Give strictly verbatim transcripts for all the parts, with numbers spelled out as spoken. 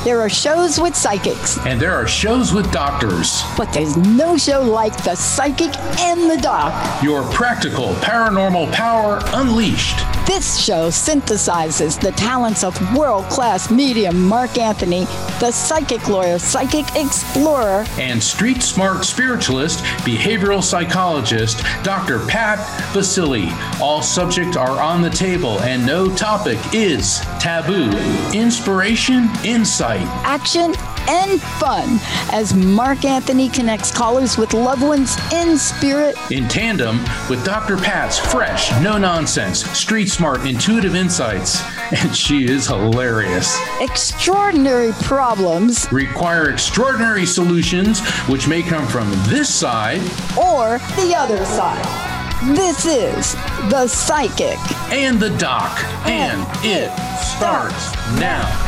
There are shows with psychics. And there are shows with doctors. But there's no show like The Psychic and the Doc. Your practical paranormal power unleashed. This show synthesizes the talents of world-class medium Mark Anthony, the psychic lawyer, psychic explorer, and street smart spiritualist, behavioral psychologist, Doctor Pat Baccili. All subjects are on the table and no topic is taboo. Inspiration, insight, action, and fun as Mark Anthony connects callers with loved ones in spirit, in tandem with Doctor Pat's fresh, no-nonsense, street-smart, intuitive insights. And she is hilarious. Extraordinary problems require extraordinary solutions, which may come from this side or the other side. This is The Psychic and the Doc, and, and it starts now.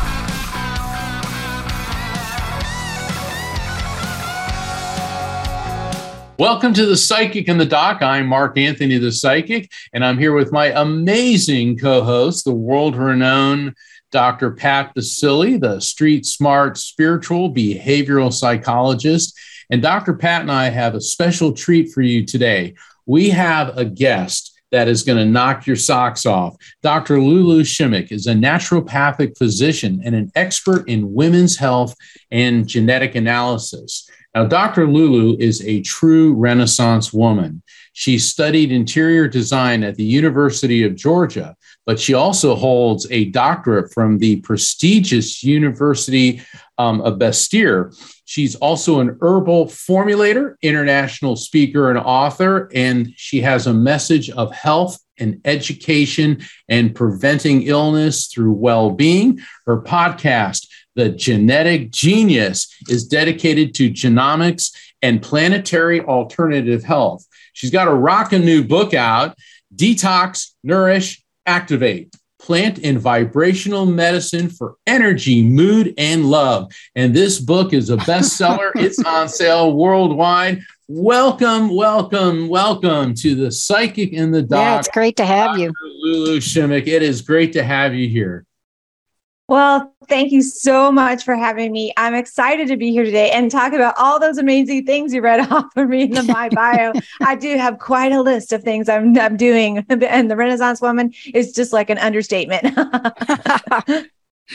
Welcome to The Psychic and the Doc. I'm Mark Anthony, the Psychic, and I'm here with my amazing co-host, the world-renowned Doctor Pat Baccili, the street-smart spiritual behavioral psychologist. And Doctor Pat and I have a special treat for you today. We have a guest that is going to knock your socks off. Doctor Lulu Shimek is a naturopathic physician and an expert in women's health and genetic analysis. Now, Doctor Lulu is a true Renaissance woman. She studied interior design at the University of Georgia, but she also holds a doctorate from the prestigious University um, of Bastyr. She's also an herbal formulator, international speaker, and author, and she has a message of health and education and preventing illness through well-being. Her podcast, The Genetic Genius, is dedicated to genomics and planetary alternative health. She's got a rockin' new book out, Detox, Nourish, Activate, Plant and Vibrational Medicine for Energy, Mood, and Love. And this book is a bestseller. It's on sale worldwide. Welcome, welcome, welcome to The Psychic and the Doc. Yeah, it's great to have Doctor you. Lulu Shimek. It is great to have you here. Well, thank you so much for having me. I'm excited to be here today and talk about all those amazing things you read off for me in the, my bio. I do have quite a list of things I'm, I'm doing, and the Renaissance woman is just like an understatement. that,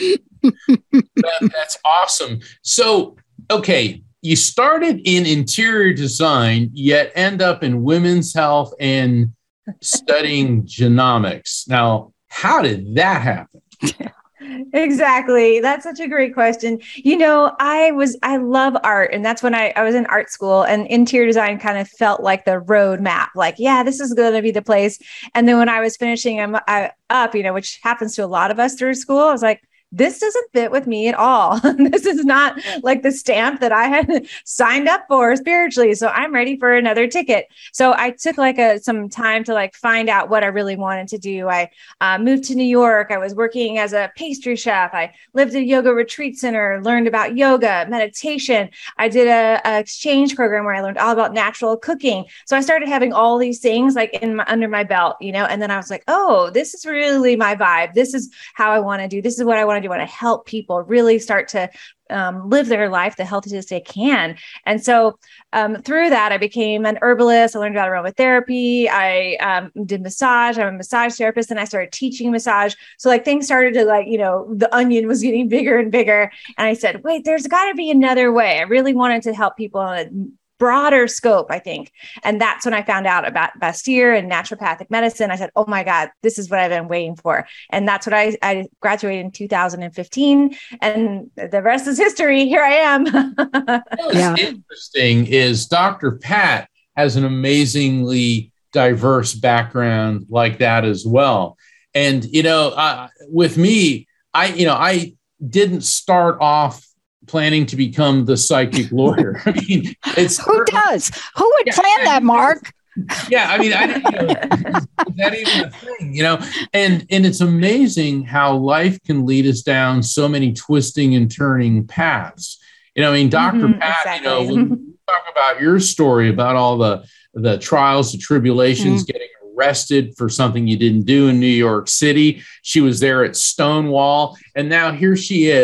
that's awesome. So, okay, you started in interior design, yet end up in women's health and studying genomics. Now, how did that happen? Exactly. That's such a great question. You know, I was, I love art. And that's when I, I was in art school, and interior design kind of felt like the roadmap. Like, yeah, this is going to be the place. And then when I was finishing um, I, up, you know, which happens to a lot of us through school, I was like, this doesn't fit with me at all. This is not like the stamp that I had signed up for spiritually. So I'm ready for another ticket. So I took like a, some time to like find out what I really wanted to do. I uh, moved to New York. I was working as a pastry chef. I lived at a yoga retreat center, learned about yoga, meditation. I did a, a exchange program where I learned all about natural cooking. So I started having all these things like in my, under my belt, you know, and then I was like, oh, this is really my vibe. This is how I want to do. This is what I want to do. I want to help people really start to um, live their life the healthiest they can. And so um, through that, I became an herbalist. I learned about aromatherapy. I um, did massage. I'm a massage therapist, and I started teaching massage. So like things started to like, you know, the onion was getting bigger and bigger. And I said, wait, there's got to be another way. I really wanted to help people on a broader scope, I think. And that's when I found out about Bastyr and naturopathic medicine. I said, oh my God, this is what I've been waiting for. And that's what I, I graduated in two thousand fifteen. And the rest is history. Here I am. What's yeah. interesting is Doctor Pat has an amazingly diverse background like that as well. And, you know, uh, with me, I, you know, I didn't start off planning to become the psychic lawyer. I mean, it's who does? Who would yeah, plan that, Mark? Yeah, I mean, I didn't. You know, is that even a thing? You know, and and it's amazing how life can lead us down so many twisting and turning paths. You know, I mean, Doctor Mm-hmm, Pat. Exactly. You know, when you talk about your story about all the the trials, the tribulations, mm-hmm. getting arrested for something you didn't do in New York City. She was there at Stonewall, and now here she is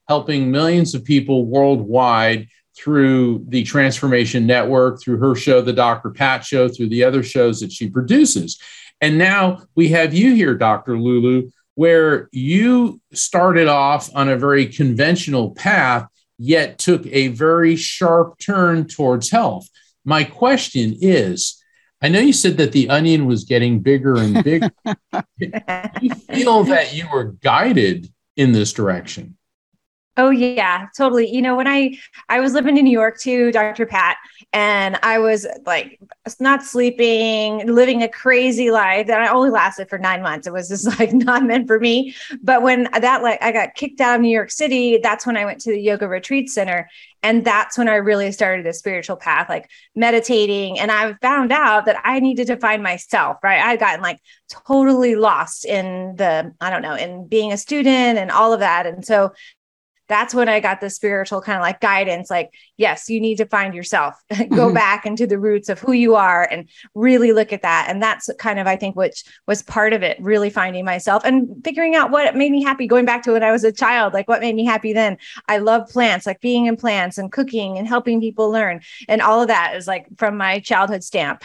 helping millions of people worldwide through the Transformation Network, through her show, The Doctor Pat Show, through the other shows that she produces. And now we have you here, Doctor Lulu, where you started off on a very conventional path, yet took a very sharp turn towards health. My question is, I know you said that the onion was getting bigger and bigger. Do you feel that you were guided in this direction? Oh yeah, totally. You know, when I, I was living in New York too, Doctor Pat, and I was like not sleeping, living a crazy life that I only lasted for nine months. It was just like not meant for me. But when that, like I got kicked out of New York City, that's when I went to the Yoga Retreat Center. And that's when I really started a spiritual path, like meditating. And I found out that I needed to find myself, right? I had gotten like totally lost in the, I don't know, in being a student and all of that. And so that's when I got the spiritual kind of like guidance, like, yes, you need to find yourself, go mm-hmm. back into the roots of who you are and really look at that. And that's kind of, I think, which was part of it, really finding myself and figuring out what made me happy, going back to when I was a child, like what made me happy then. I love plants, like being in plants and cooking and helping people learn. And all of that is like from my childhood stamp.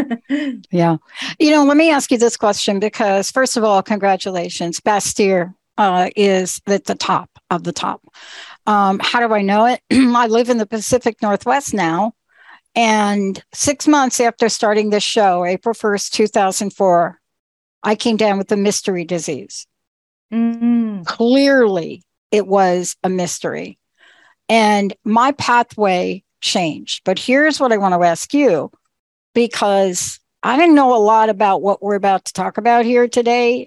Yeah. You know, let me ask you this question, because first of all, congratulations. Bastyr uh, is at the top of the top. Um, how do I know it? I live in the Pacific Northwest now. And six months after starting this show, April first, two thousand four, I came down with a mystery disease. Mm-hmm. Clearly, it was a mystery. And my pathway changed. But here's what I want to ask you, because I didn't know a lot about what we're about to talk about here today,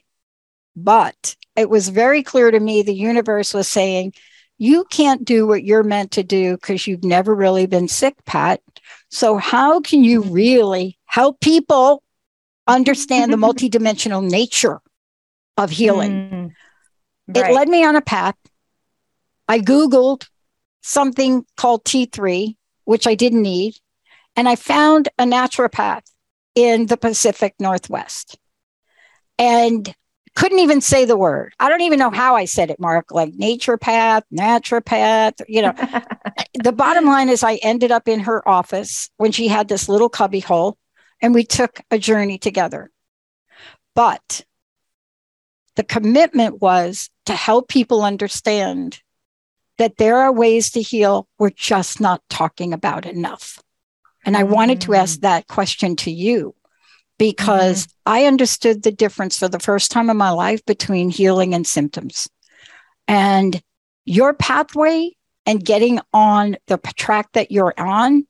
but it was very clear to me the universe was saying, you can't do what you're meant to do because you've never really been sick, Pat. So how can you really help people understand the multidimensional nature of healing? Mm, right. It led me on a path. I Googled something called T three, which I didn't need. And I found a naturopath in the Pacific Northwest. And couldn't even say the word. I don't even know how I said it, Mark, like naturopath, naturopath, you know. The bottom line is I ended up in her office when she had this little cubby hole, and we took a journey together. But the commitment was to help people understand that there are ways to heal we're just not talking about enough. And I mm-hmm. wanted to ask that question to you, because mm-hmm. I understood the difference for the first time in my life between healing and symptoms. And your pathway and getting on the track that you're on,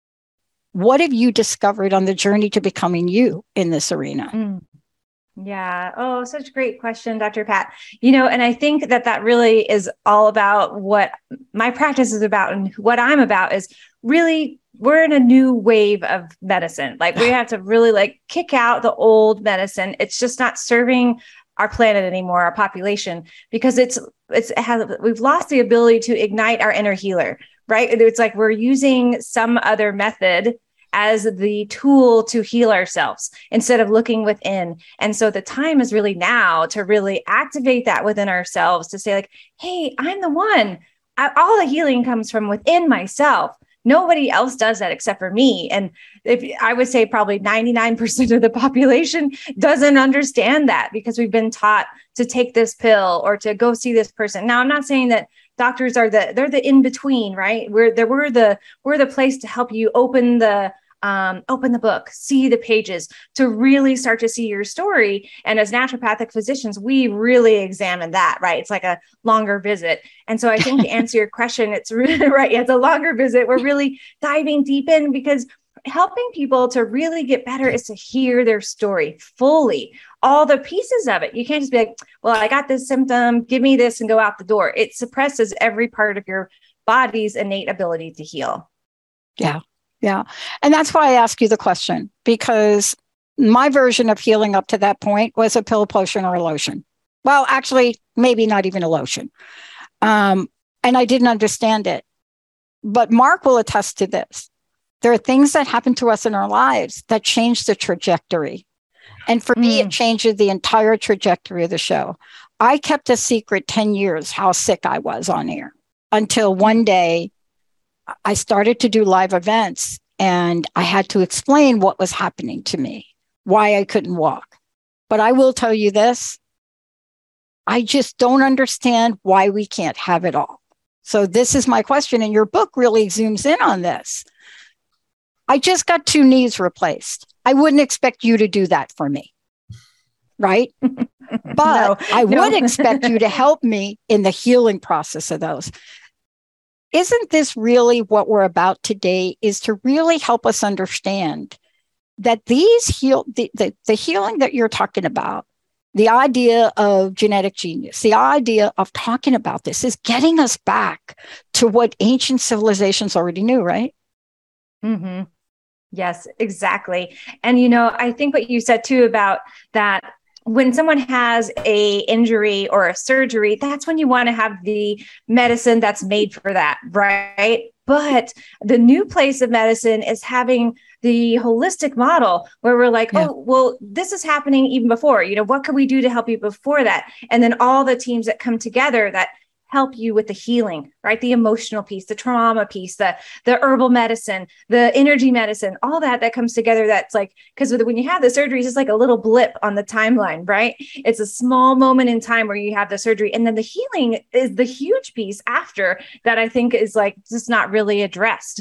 what have you discovered on the journey to becoming you in this arena? Mm. Yeah. Oh, such a great question, Doctor Pat. You know, and I think that that really is all about what my practice is about, and what I'm about is really, we're in a new wave of medicine. Like we have to really like kick out the old medicine. It's just not serving our planet anymore, our population, because it's, it's, it has, we've lost the ability to ignite our inner healer, right? It's like we're using some other method as the tool to heal ourselves instead of looking within. And so the time is really now to really activate that within ourselves, to say like, hey, I'm the one. I, all the healing comes from within myself. Nobody else does that except for me. And if I would say probably ninety-nine percent of the population doesn't understand that, because we've been taught to take this pill or to go see this person. Now, I'm not saying that doctors are the, they're the in-between, right? We're the, we're the, we're the place to help you open the, um, open the book, see the pages, to really start to see your story. And as naturopathic physicians, we really examine that, right? It's like a longer visit. And so I think to answer your question, it's really right. Yeah, it's a longer visit. We're really diving deep in, because helping people to really get better is to hear their story fully, all the pieces of it. You can't just be like, well, I got this symptom, give me this and go out the door. It suppresses every part of your body's innate ability to heal. Yeah. Yeah. And that's why I ask you the question, because my version of healing up to that point was a pill, potion, or a lotion. Well, actually, maybe not even a lotion. Um, and I didn't understand it. But Mark will attest to this. There are things that happen to us in our lives that change the trajectory. And for mm. me, it changes the entire trajectory of the show. I kept a secret ten years how sick I was on air. until one day I started to do live events and I had to explain what was happening to me, why I couldn't walk. But I will tell you this, I just don't understand why we can't have it all. So this is my question, and your book really zooms in on this. I just got two knees replaced. I wouldn't expect you to do that for me, right? But no, I no. would expect you to help me in the healing process of those. Isn't this really what we're about today, is to really help us understand that these heal the, the, the healing that you're talking about, the idea of genetic genius, the idea of talking about this is getting us back to what ancient civilizations already knew, right? Mm-hmm. Yes, exactly. And, you know, I think what you said too about that, when someone has a injury or a surgery, that's when you want to have the medicine that's made for that, right? But the new place of medicine is having the holistic model where we're like, yeah. oh, well, this is happening even before, you know, what can we do to help you before that? And then all the teams that come together that help you with the healing, right? The emotional piece, the trauma piece, the, the herbal medicine, the energy medicine, all that, that comes together. That's like, because when you have the surgeries, it's like a little blip on the timeline, right? It's a small moment in time where you have the surgery. And then the healing is the huge piece after that, I think is like, just not really addressed.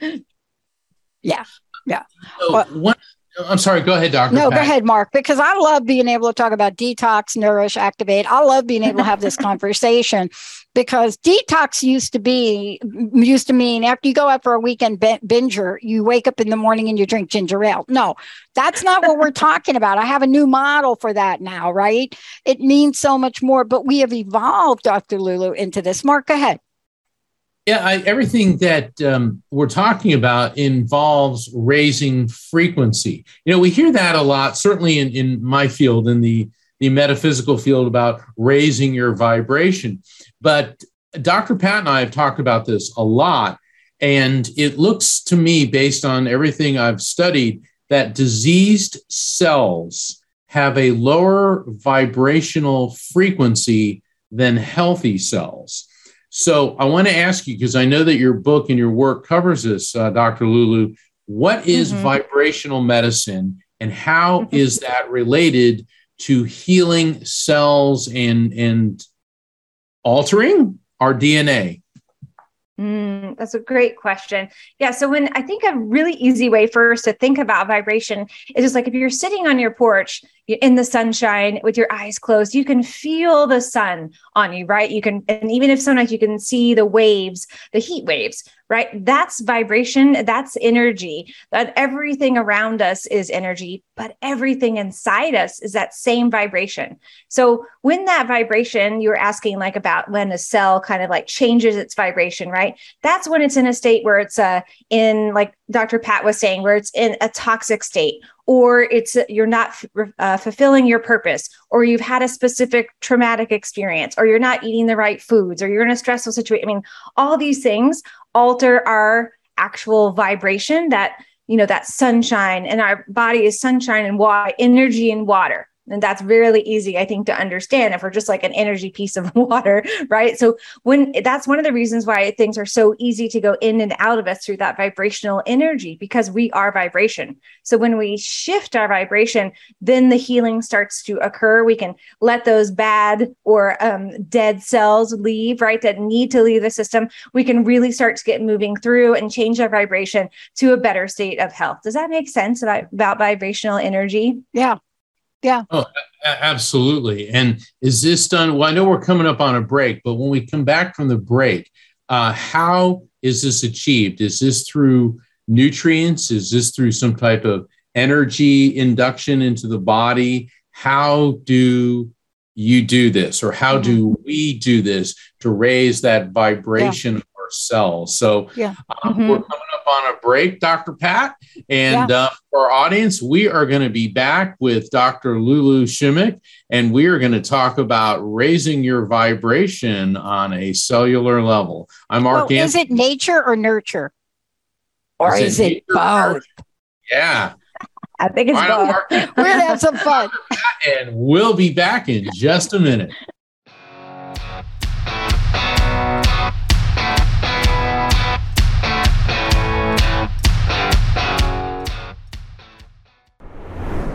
yeah. Yeah. So well, one, I'm sorry. Go ahead, Doctor No, Pat. go ahead, Mark, because I love being able to talk about detox, nourish, activate. I love being able to have this conversation because detox used to be, used to mean after you go out for a weekend binger, you wake up in the morning and you drink ginger ale. No, that's not what we're talking about. I have a new model for that now, right? It means so much more, but we have evolved, Doctor Lulu, into this. Mark, go ahead. Yeah, I, everything that um, we're talking about involves raising frequency. You know, we hear that a lot, certainly in, in my field, in the, the metaphysical field, about raising your vibration. But Doctor Pat and I have talked about this a lot. And it looks to me, based on everything I've studied, that diseased cells have a lower vibrational frequency than healthy cells. So I want to ask you, because I know that your book and your work covers this, uh, Doctor Lulu, what is mm-hmm. vibrational medicine and how mm-hmm. is that related to healing cells and, and altering our D N A? Mm, that's a great question. Yeah. So when I think a really easy way first to think about vibration is just like if you're sitting on your porch in the sunshine with your eyes closed, you can feel the sun on you, right? You can, and even if sometimes you can see the waves, the heat waves, right? That's vibration. That's energy. That everything around us is energy, but everything inside us is that same vibration. So when that vibration, you were asking like about when a cell kind of like changes its vibration, right? That's when it's in a state where it's uh, in, like Doctor Pat was saying, where it's in a toxic state, or it's you're not uh, fulfilling your purpose, or you've had a specific traumatic experience, or you're not eating the right foods, or you're in a stressful situation. I mean, all these things alter our actual vibration, that, you know, that sunshine, and our body is sunshine and water, energy and water. And that's really easy, I think, to understand if we're just like an energy piece of water, right? So when that's one of the reasons why things are so easy to go in and out of us through that vibrational energy, because we are vibration. So when we shift our vibration, then the healing starts to occur. We can let those bad or um, dead cells leave, right? That need to leave the system. We can really start to get moving through and change our vibration to a better state of health. Does that make sense about, about vibrational energy? Yeah. Yeah. Oh, absolutely. And is this done? Well, I know we're coming up on a break, but when we come back from the break, uh, how is this achieved? Is this through nutrients? Is this through some type of energy induction into the body? How do you do this, or how mm-hmm. do we do this to raise that vibration? Yeah. Cells. So yeah. um, mm-hmm. we're coming up on a break, Doctor Pat. And yeah. uh, for our audience, we are going to be back with Doctor Lulu Shimek, and we are going to talk about raising your vibration on a cellular level. I'm Mark well, Anthony. Is it nature or nurture? Or is, is it, it both? Yeah. I think it's both. We're going to have some fun. And we'll be back in just a minute.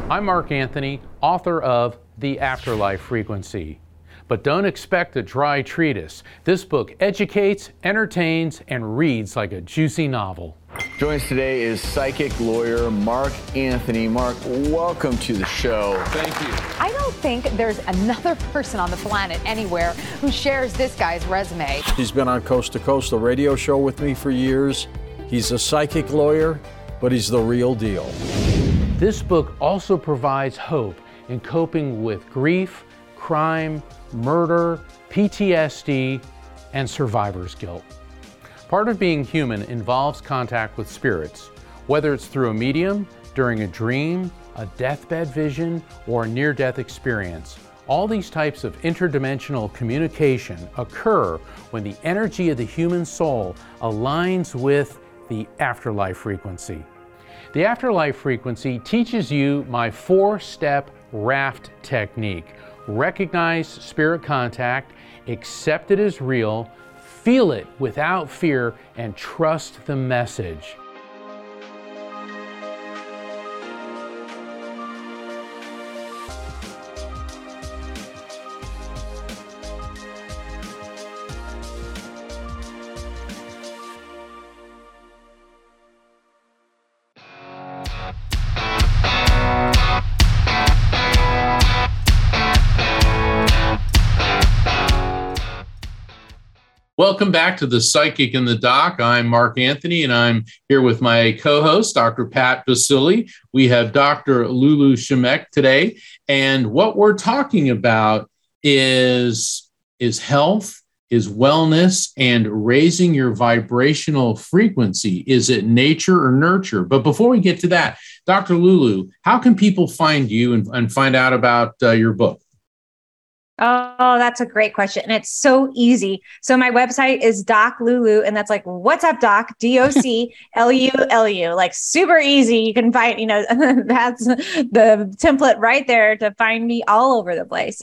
I'm Mark Anthony, author of The Afterlife Frequency. But don't expect a dry treatise. This book educates, entertains, and reads like a juicy novel. Joining us today is psychic lawyer Mark Anthony. Mark, welcome to the show. Thank you. I don't think there's another person on the planet anywhere who shares this guy's resume. He's been on Coast to Coast, a radio show with me for years. He's a psychic lawyer, but he's the real deal. This book also provides hope in coping with grief, crime, murder, P T S D, and survivor's guilt. Part of being human involves contact with spirits, whether it's through a medium, during a dream, a deathbed vision, or a near-death experience. All these types of interdimensional communication occur when the energy of the human soul aligns with the afterlife frequency. The afterlife frequency teaches you my four-step raft technique. Recognize spirit contact, accept it as real, feel it without fear, and trust the message. Welcome back to The Psychic and the Doc. I'm Mark Anthony, and I'm here with my co-host, Doctor Pat Baccili. We have Doctor Lulu Shemek today, and what we're talking about is, is health, is wellness, and raising your vibrational frequency. Is it nature or nurture? But before we get to that, Doctor Lulu, how can people find you and, and find out about uh, your book? Oh, that's a great question. And it's so easy. So my website is Doc Lulu, and that's like, what's up, Doc? D O C L U L U, like super easy. You can find, you know, that's the template right there to find me all over the place.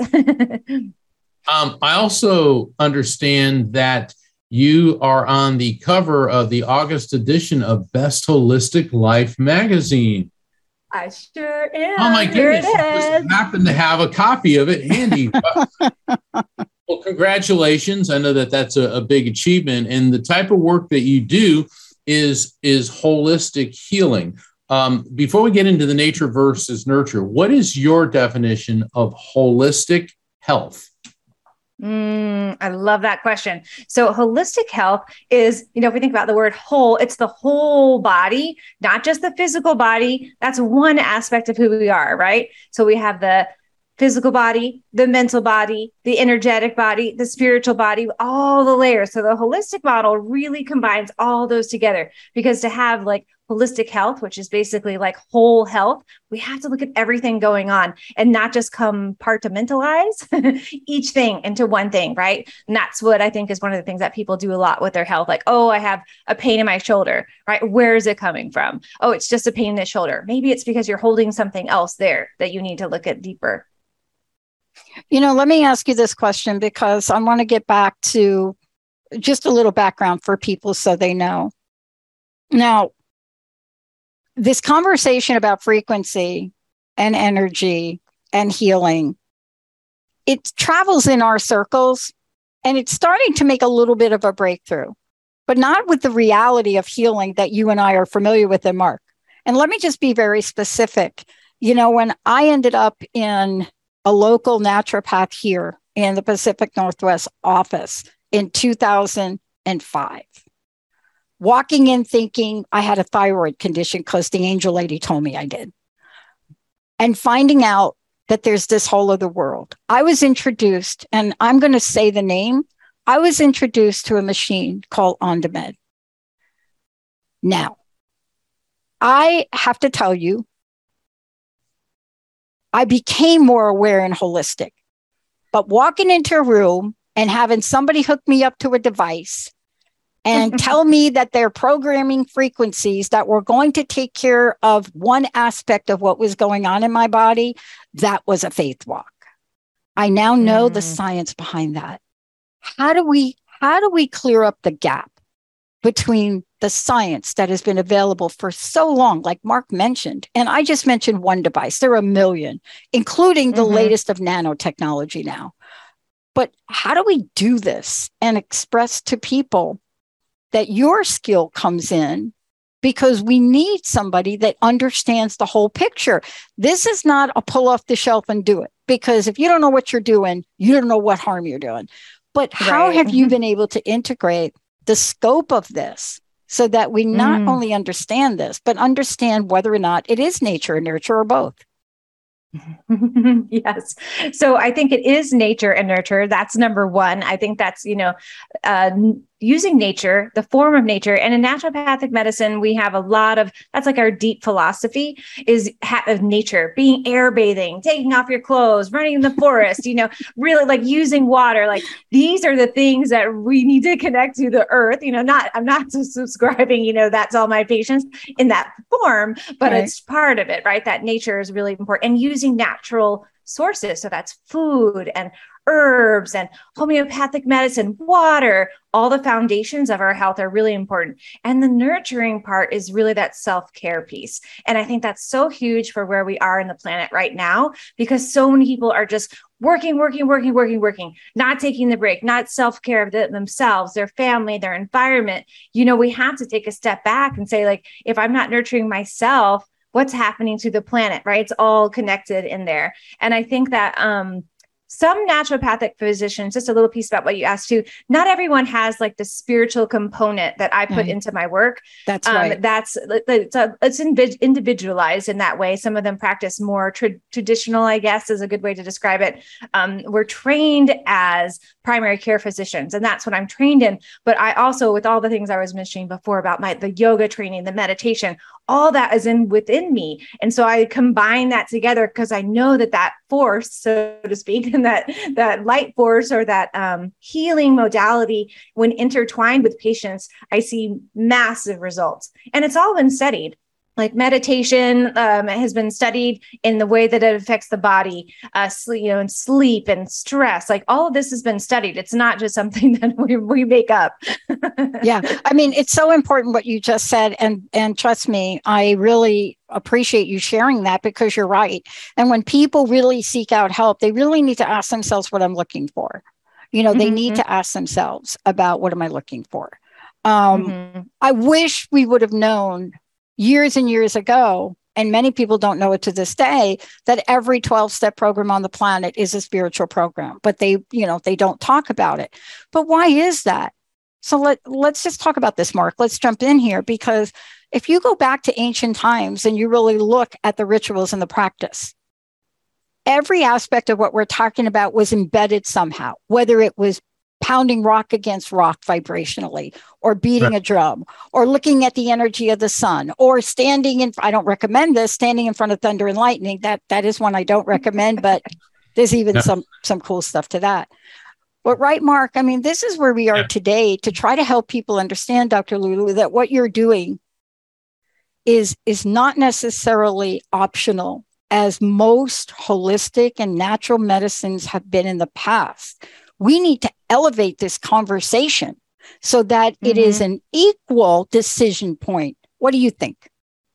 um, I also understand that you are on the cover of the August edition of Best Holistic Life magazine. I sure am. Oh my Here goodness! I just happen to have a copy of it handy. Well, congratulations! I know that that's a, a big achievement, and the type of work that you do is is holistic healing. Um, before we get into the nature versus nurture, what is your definition of holistic health? Mm, I love that question. So holistic health is, you know, if we think about the word whole, it's the whole body, not just the physical body. That's one aspect of who we are, right? So we have the physical body, the mental body, the energetic body, the spiritual body, all the layers. So the holistic model really combines all those together, because to have like holistic health, which is basically like whole health, we have to look at everything going on and not just compartmentalize each thing into one thing, right? And that's what I think is one of the things that people do a lot with their health. Like, oh, I have a pain in my shoulder, right? Where is it coming from? Oh, it's just a pain in the shoulder. Maybe it's because you're holding something else there that you need to look at deeper. You know, let me ask you this question, because I want to get back to just a little background for people so they know. Now, this conversation about frequency and energy and healing, it travels in our circles, and it's starting to make a little bit of a breakthrough, but not with the reality of healing that you and I are familiar with in Mark. And let me just be very specific. You know, when I ended up in a local naturopath here in the Pacific Northwest office in two thousand five, walking in thinking I had a thyroid condition because the angel lady told me I did, and finding out that there's this whole other world. I was introduced, and I'm going to say the name, I was introduced to a machine called OnDemand. Now, I have to tell you, I became more aware and holistic, but walking into a room and having somebody hook me up to a device and tell me that they're programming frequencies that were going to take care of one aspect of what was going on in my body, that was a faith walk. I now know mm. the science behind that. How do we, how do we clear up the gap between the science that has been available for so long, like Mark mentioned, and I just mentioned one device, there are a million, including the mm-hmm. latest of nanotechnology now. But how do we do this and express to people that your skill comes in? Because we need somebody that understands the whole picture. This is not a pull off the shelf and do it. Because if you don't know what you're doing, you don't know what harm you're doing. But how right. have you been able to integrate the scope of this so that we not mm. only understand this, but understand whether or not it is nature and nurture or both? Yes. So I think it is nature and nurture. That's number one. I think that's, you know, uh, using nature, the form of nature. And in naturopathic medicine, we have a lot of, that's like our deep philosophy is ha- of nature, being air bathing, taking off your clothes, running in the forest, you know, really like using water. Like these are the things that we need to connect to the earth. You know, not, I'm not subscribing, you know, that's all my patients in that form, but right. it's part of it, right? That nature is really important and using natural sources. So that's food and herbs and homeopathic medicine, water, all the foundations of our health are really important. And the nurturing part is really that self-care piece. And I think that's so huge for where we are in the planet right now, because so many people are just working, working, working, working, working, not taking the break, not self-care of the, themselves, their family, their environment. You know, we have to take a step back and say, like, if I'm not nurturing myself, what's happening to the planet, right? It's all connected in there. And I think that, um, some naturopathic physicians, just a little piece about what you asked too, not everyone has like the spiritual component that I put right. into my work. That's um, right. That's, it's, a, it's individualized in that way. Some of them practice more tra- traditional, I guess is a good way to describe it. Um, we're trained as primary care physicians, and that's what I'm trained in. But I also, with all the things I was mentioning before about my, the yoga training, the meditation, all that is in within me. And so I combine that together because I know that that force, so to speak, and that, that light force or that um, healing modality, when intertwined with patients, I see massive results. And it's all been studied. Like meditation um, has been studied in the way that it affects the body, uh, sleep, you know, and sleep and stress. Like all of this has been studied. It's not just something that we, we make up. Yeah, I mean, it's so important what you just said, and and trust me, I really appreciate you sharing that because you're right. And when people really seek out help, they really need to ask themselves what I'm looking for. You know, they mm-hmm. need to ask themselves about what am I looking for. Um, mm-hmm. I wish we would have known years and years ago, and many people don't know it to this day, that every twelve-step program on the planet is a spiritual program, but they, you know, they don't talk about it. But why is that? So let, let's just talk about this, Mark. Let's jump in here, because if you go back to ancient times and you really look at the rituals and the practice, every aspect of what we're talking about was embedded somehow, whether it was pounding rock against rock vibrationally, or beating right. a drum, or looking at the energy of the sun, or standing in, I don't recommend this, standing in front of thunder and lightning. That that is one I don't recommend, but there's even yeah. some, some cool stuff to that. But right, Mark, I mean, this is where we are yeah. today to try to help people understand, Doctor Lulu, that what you're doing is, is not necessarily optional, as most holistic and natural medicines have been in the past. We need to elevate this conversation so that mm-hmm. it is an equal decision point. What do you think?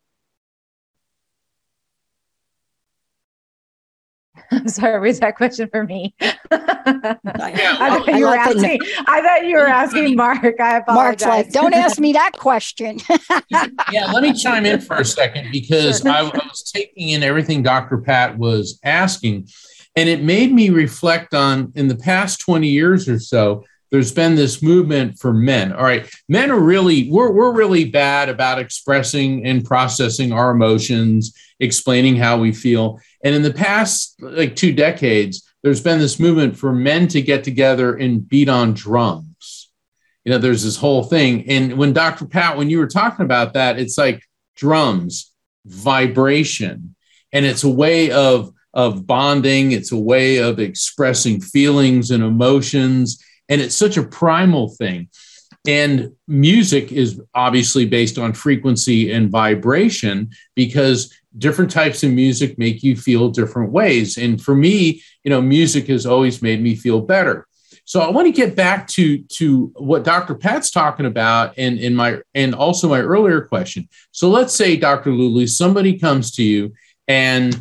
I'm sorry, was that question for me? Yeah, I, thought you were asking, I thought you were asking Mark. I apologize. Mark's like, don't ask me that question. Yeah, let me chime in for a second, because sure. I, I was taking in everything Doctor Pat was asking, and it made me reflect on, in the past twenty years or so, there's been this movement for men. All right, men are really, we're, we're really bad about expressing and processing our emotions, explaining how we feel. And in the past, like two decades, there's been this movement for men to get together and beat on drums. You know, there's this whole thing. And when Doctor Pat, when you were talking about that, it's like drums, vibration, and it's a way of, of bonding. It's a way of expressing feelings and emotions. And it's such a primal thing. And music is obviously based on frequency and vibration, because different types of music make you feel different ways. And for me, you know, music has always made me feel better. So I want to get back to, to what Doctor Pat's talking about and, and my and also my earlier question. So let's say, Doctor Lulu, somebody comes to you and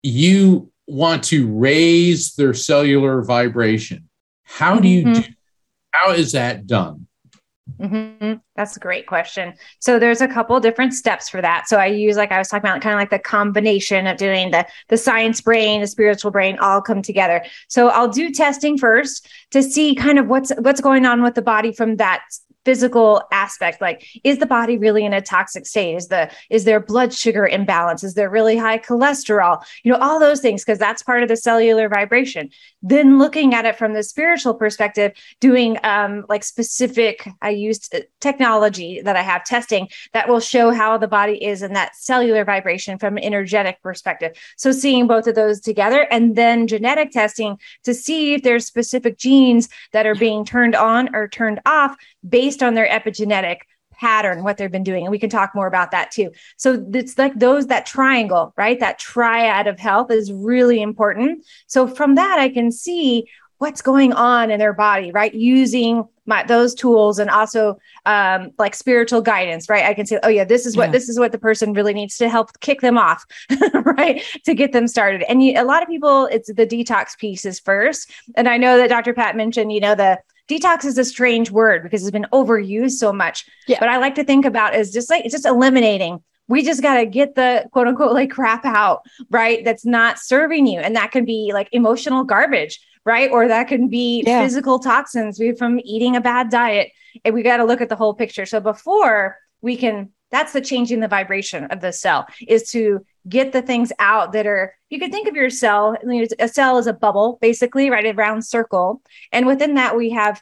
you want to raise their cellular vibration. How do you mm-hmm. do? How is that done? Mm-hmm. That's a great question. So there's a couple different steps for that. So I use, like I was talking about, kind of like the combination of doing the, the science brain, the spiritual brain, all come together. So I'll do testing first to see kind of what's, what's going on with the body from that physical aspect. Like, is the body really in a toxic state? Is the, is there blood sugar imbalance? Is there really high cholesterol? You know, all those things, because that's part of the cellular vibration. Then looking at it from the spiritual perspective, doing um, like specific, I used technology that I have testing that will show how the body is in that cellular vibration from an energetic perspective. So seeing both of those together, and then genetic testing to see if there's specific genes that are being turned on or turned off based on their epigenetic pattern, what they've been doing. And we can talk more about that too. So it's like those, that triangle, right? That triad of health is really important. So from that, I can see what's going on in their body, right? Using my, those tools, and also um, like spiritual guidance, right? I can say, oh yeah, this is what, yeah. this is what the person really needs to help kick them off, right? To get them started. And you, a lot of people, it's the detox pieces first. And I know that Doctor Pat mentioned, you know, the detox is a strange word because it's been overused so much, yeah. but I like to think about is just like, it's just eliminating. We just got to get the quote unquote like crap out, right? That's not serving you. And that can be like emotional garbage, right? Or that can be yeah. physical toxins from eating a bad diet. And we got to look at the whole picture. So before we can, that's the changing the vibration of the cell, is to get the things out that are, you can think of your cell, a cell is a bubble, basically, right? A round circle. And within that, we have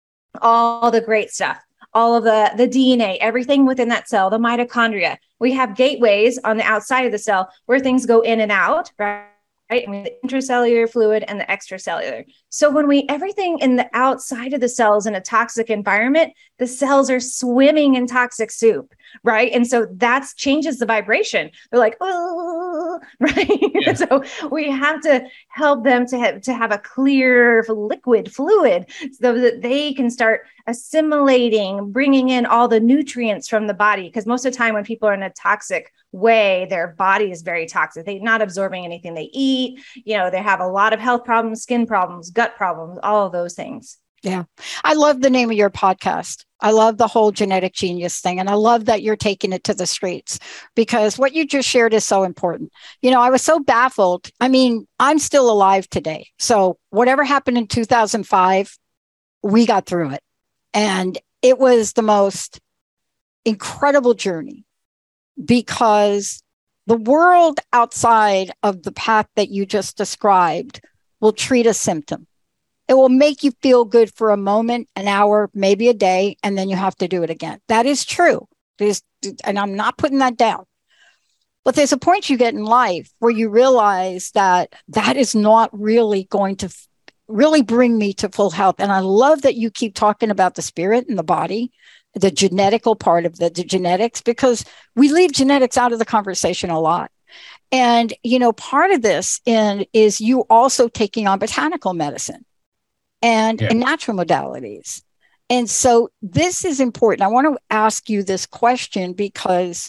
all the great stuff, all of the, the D N A, everything within that cell, the mitochondria. We have gateways on the outside of the cell where things go in and out, right? Right? I mean, the intracellular fluid and the extracellular. So when we, everything in the outside of the cells in a toxic environment, the cells are swimming in toxic soup, right? And so that changes the vibration. They're like, oh, right? Yeah. So we have to help them to have, to have a clear liquid fluid so that they can start assimilating, bringing in all the nutrients from the body. Because most of the time when people are in a toxic way, their body is very toxic. They're not absorbing anything they eat. You know, they have a lot of health problems, skin problems, gut problems, all of those things. Yeah. I love the name of your podcast. I love the whole genetic genius thing. And I love that you're taking it to the streets, because what you just shared is so important. You know, I was so baffled. I mean, I'm still alive today. So whatever happened in two thousand five, we got through it. And it was the most incredible journey, because the world outside of the path that you just described will treat a symptom. It will make you feel good for a moment, an hour, maybe a day, and then you have to do it again. That is true. There's, and I'm not putting that down. But there's a point you get in life where you realize that that is not really going to f- really bring me to full health. And I love that you keep talking about the spirit and the body, the genetical part of the, the genetics, because we leave genetics out of the conversation a lot. And, you know, part of this in, is you also taking on botanical medicine and, yeah. and natural modalities. And so this is important. I want to ask you this question because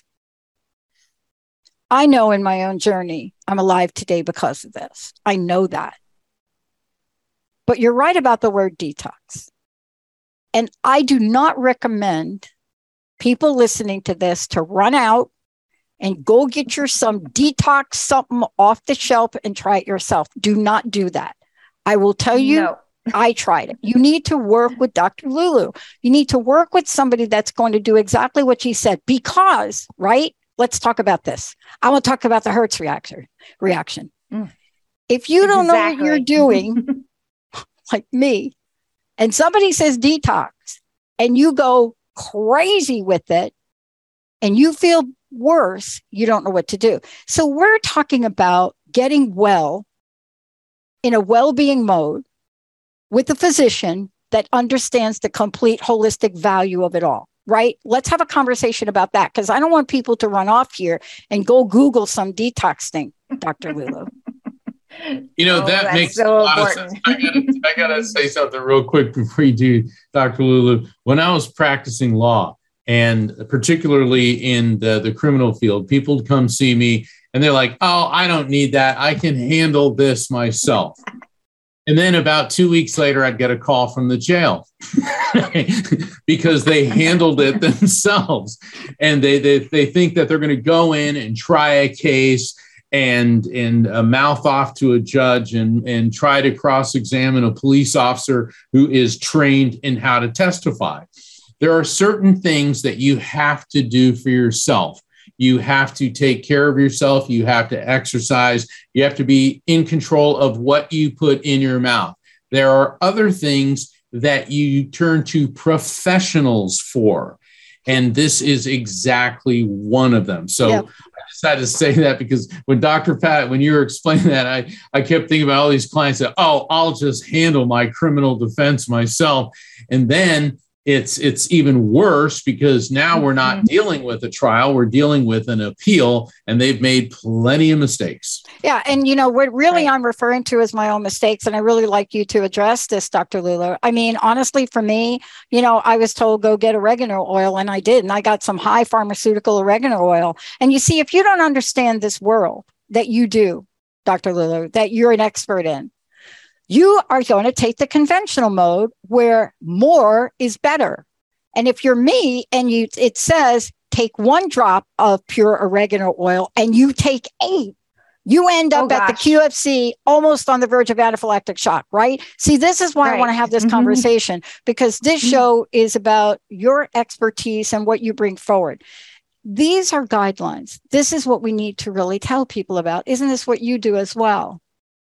I know in my own journey, I'm alive today because of this. I know that. But you're right about the word detox. And I do not recommend people listening to this to run out and go get your some detox something off the shelf and try it yourself. Do not do that. I will tell you, no. I tried it. You need to work with Doctor Lulu. You need to work with somebody that's going to do exactly what she said, because, right? Let's talk about this. I want to talk about the Hertz reaction. reaction. Mm. If you don't exactly. know what you're doing, like me, and somebody says detox and you go crazy with it and you feel worse, you don't know what to do. So we're talking about getting well in a well-being mode with a physician that understands the complete holistic value of it all, right? Let's have a conversation about that, because I don't want people to run off here and go Google some detox thing, Doctor Lulu. You know, Oh, that that's makes so a lot important. of sense. I gotta, I gotta say something real quick before you do, Doctor Lulu. When I was practicing law, and particularly in the, the criminal field, people would come see me and they're like, oh, I don't need that. I can handle this myself. And then about two weeks later, I'd get a call from the jail because they handled it themselves. And they, they, they think that they're going to go in and try a case and, and uh, mouth off to a judge and, and try to cross-examine a police officer who is trained in how to testify. There are certain things that you have to do for yourself. You have to take care of yourself. You have to exercise. You have to be in control of what you put in your mouth. There are other things that you turn to professionals for. And this is exactly one of them. So yep. I decided to say that because when Doctor Pat, when you were explaining that, I, I kept thinking about all these clients that, oh, I'll just handle my criminal defense myself. And then It's it's even worse because now we're not dealing with a trial, we're dealing with an appeal, and they've made plenty of mistakes. Yeah, and you know what really right. I'm referring to is my own mistakes, and I really like you to address this, Doctor Lulu. I mean, honestly, for me, you know, I was told go get oregano oil, and I did, and I got some high pharmaceutical oregano oil. And you see, if you don't understand this world that you do, Doctor Lulu, that you're an expert in, you are going to take the conventional mode where more is better. And if you're me and you, it says take one drop of pure oregano oil and you take eight, you end up oh, at the Q F C almost on the verge of anaphylactic shock, right? See, this is why right. I want to have this mm-hmm. conversation, because this mm-hmm. show is about your expertise and what you bring forward. These are guidelines. This is what we need to really tell people about. Isn't this what you do as well?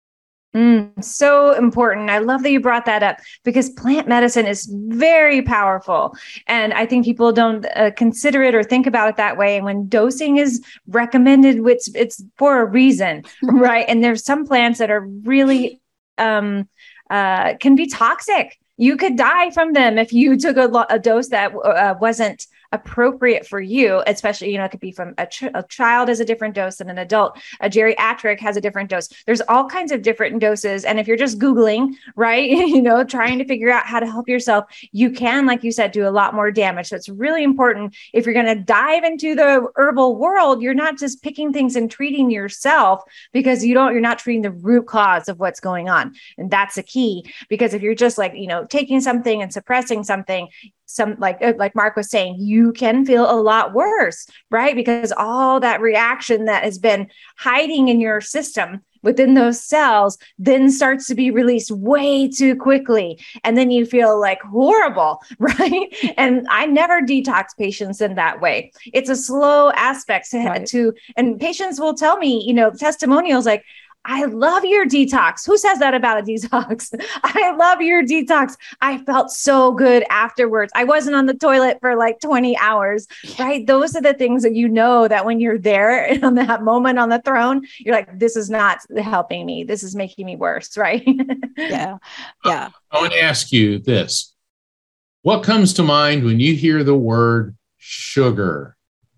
Mm, so important. I love that you brought that up because plant medicine is very powerful. And I think people don't uh, consider it or think about it that way. And when dosing is recommended, it's, it's for a reason, right? And there's some plants that are really, um, uh, can be toxic. You could die from them if you took a, lo- a dose that uh, wasn't appropriate for you, especially, you know, it could be from a, ch- a child has a different dose than an adult. A geriatric has a different dose. There's all kinds of different doses. And if you're just Googling, right, you know, trying to figure out how to help yourself, you can, like you said, do a lot more damage. So it's really important if you're going to dive into the herbal world, you're not just picking things and treating yourself because you don't, you're not treating the root cause of what's going on. And that's the key, because if you're just like, you know, taking something and suppressing something, some like, like Mark was saying, you can feel a lot worse, right? Because all that reaction that has been hiding in your system within those cells then starts to be released way too quickly. And then you feel like horrible, right? And I never detox patients in that way. It's a slow aspect to, right. to and patients will tell me, you know, testimonials like, I love your detox. Who says that about a detox? I love your detox. I felt so good afterwards. I wasn't on the toilet for like twenty hours, right? Those are the things that you know that when you're there on that moment on the throne, you're like, this is not helping me. This is making me worse, right? Yeah. Yeah. I want to ask you this. What comes to mind when you hear the word sugar?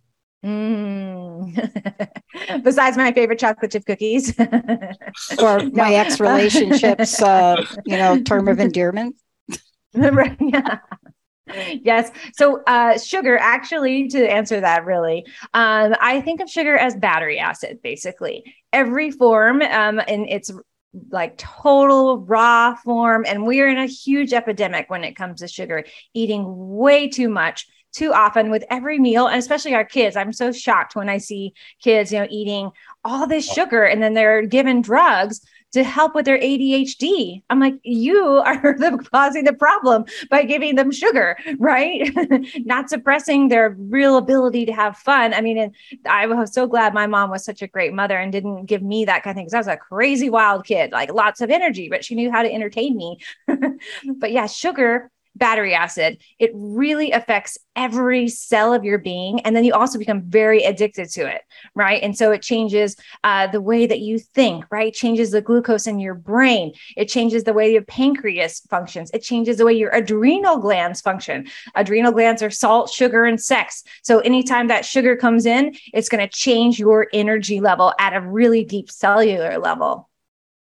Mm. Besides my favorite chocolate chip cookies or my ex-relationships, uh, you know, term of endearment. Right. Yeah. Yes. So uh, sugar, actually, to answer that, really, um, I think of sugar as battery acid, basically. Every form um, in its like total raw form. And we're in a huge epidemic when it comes to sugar, eating way too much. Too often with every meal, and especially our kids. I'm so shocked when I see kids, you know, eating all this sugar and then they're given drugs to help with their A D H D. I'm like, you are the, causing the problem by giving them sugar, right? Not suppressing their real ability to have fun. I mean, and I was so glad my mom was such a great mother and didn't give me that kind of thing, because I was a crazy wild kid, like lots of energy, but she knew how to entertain me. But yeah, sugar, battery acid, it really affects every cell of your being. And then you also become very addicted to it, right? And so it changes uh, the way that you think, right? Changes the glucose in your brain. It changes the way your pancreas functions. It changes the way your adrenal glands function. Adrenal glands are salt, sugar, and sex. So anytime that sugar comes in, it's going to change your energy level at a really deep cellular level.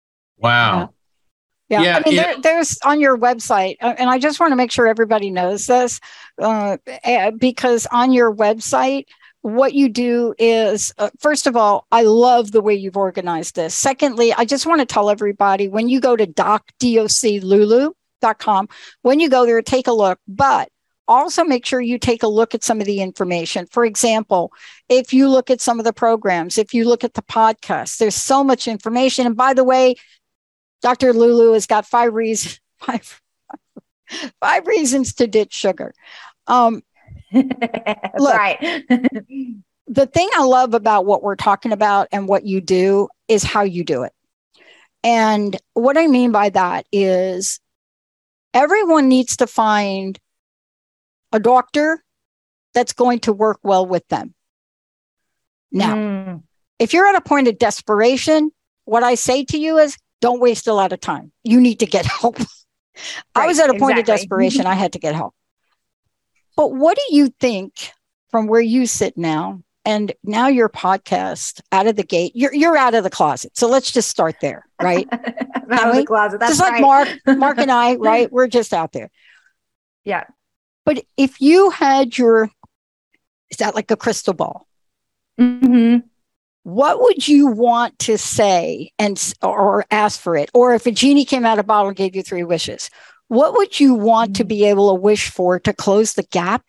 Wow. Yeah. yeah. yeah I mean, it, there, there's on your website, and I just want to make sure everybody knows this, uh, because on your website, what you do is, uh, first of all, I love the way you've organized this. Secondly, I just want to tell everybody, when you go to doc, D O C Lulu dot com, when you go there, take a look, but also make sure you take a look at some of the information. For example, if you look at some of the programs, if you look at the podcasts, there's so much information. And by the way, Doctor Lulu has got five reasons, five, five reasons to ditch sugar. Um, Look, right. The thing I love about what we're talking about and what you do is how you do it. And what I mean by that is everyone needs to find a doctor that's going to work well with them. Now, mm. if you're at a point of desperation, what I say to you is don't waste a lot of time. You need to get help. Right, I was at a point exactly. of desperation. I had to get help. But what do you think from where you sit now, and now your podcast out of the gate, you're you're out of the closet. So let's just start there, right? out of the closet. That's just right. like Mark, Mark and I, right? We're just out there. Yeah. But if you had your, is that like a crystal ball? Mm-hmm. What would you want to say and or ask for it? Or if a genie came out of a bottle and gave you three wishes, what would you want mm-hmm. to be able to wish for to close the gap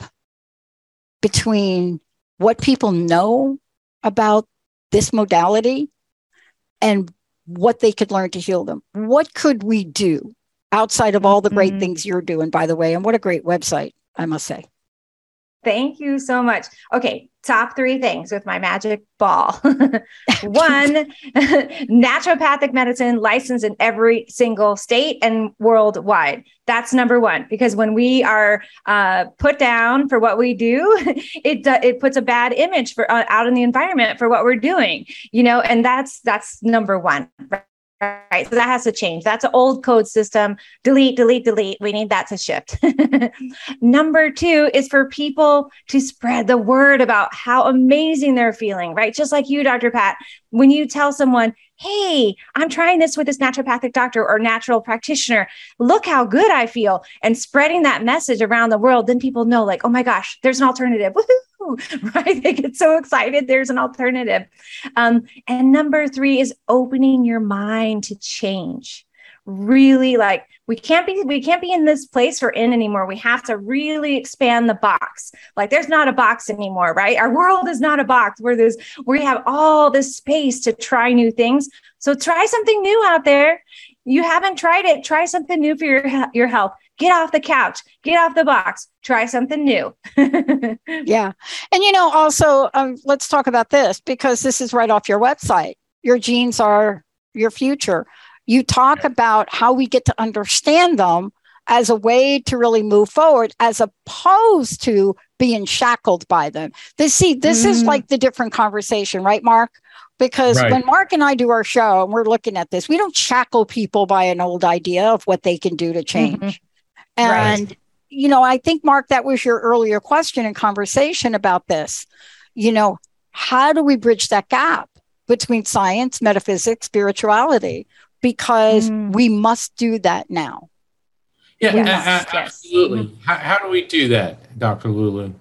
between what people know about this modality and what they could learn to heal them? What could we do outside of all the great mm-hmm. things you're doing, by the way? And what a great website, I must say. Thank you so much. Okay, top three things with my magic ball. One, naturopathic medicine licensed in every single state and worldwide. That's number one, because when we are uh, put down for what we do, it uh, it puts a bad image for uh, out in the environment for what we're doing, you know, and that's that's number one. Right? Right. So that has to change. That's an old code system. Delete, delete, delete. We need that to shift. Number two is for people to spread the word about how amazing they're feeling, right? Just like you, Doctor Pat, when you tell someone, hey, I'm trying this with this naturopathic doctor or natural practitioner, look how good I feel, and spreading that message around the world, then people know like, oh my gosh, there's an alternative. Woohoo! Right? They get so excited. There's an alternative. Um, and number three is opening your mind to change. Really, like we can't be, we can't be in this place we're in anymore. We have to really expand the box. Like there's not a box anymore, right? Our world is not a box where there's, we have all this space to try new things. So try something new out there. You haven't tried it. Try something new for your, your health. Get off the couch, get off the box, try something new. Yeah. And, you know, also, um, let's talk about this because this is right off your website. Your genes are your future. You talk about how we get to understand them as a way to really move forward, as opposed to being shackled by them. This, see, this mm. is like the different conversation, right, Mark? Because right. when Mark and I do our show and we're looking at this, we don't shackle people by an old idea of what they can do to change. Mm-hmm. And, right. you know, I think, Mark, that was your earlier question and conversation about this. You know, how do we bridge that gap between science, metaphysics, spirituality? Because mm. we must do that now. Yeah, yes. a- a- absolutely. Yes. How, how do we do that, Doctor Lulu?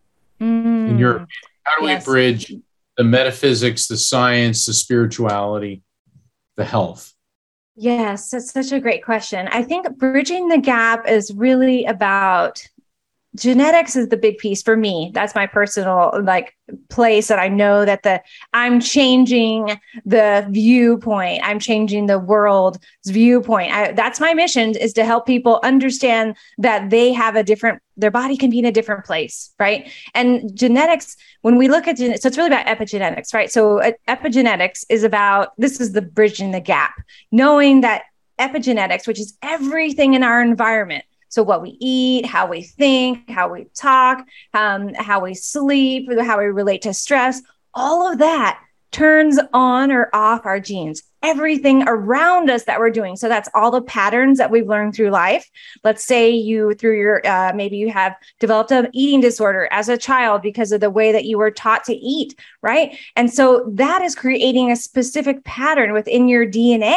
Mm. In your, how do yes. we bridge the metaphysics, the science, the spirituality, the health? Yes, that's such a great question. I think bridging the gap is really about genetics is the big piece for me. That's my personal like place that I know that the I'm changing the viewpoint. I'm changing the world's viewpoint. I, that's my mission, is to help people understand that they have a different, their body can be in a different place, right? And genetics, when we look at genetics, so it's really about epigenetics, right? So uh, epigenetics is about, this is the bridging the gap, knowing that epigenetics, which is everything in our environment, so what we eat, how we think, how we talk, um, how we sleep, how we relate to stress, all of that turns on or off our genes, everything around us that we're doing. So that's all the patterns that we've learned through life. Let's say you, through your, uh, maybe you have developed an eating disorder as a child because of the way that you were taught to eat, right? And so that is creating a specific pattern within your D N A.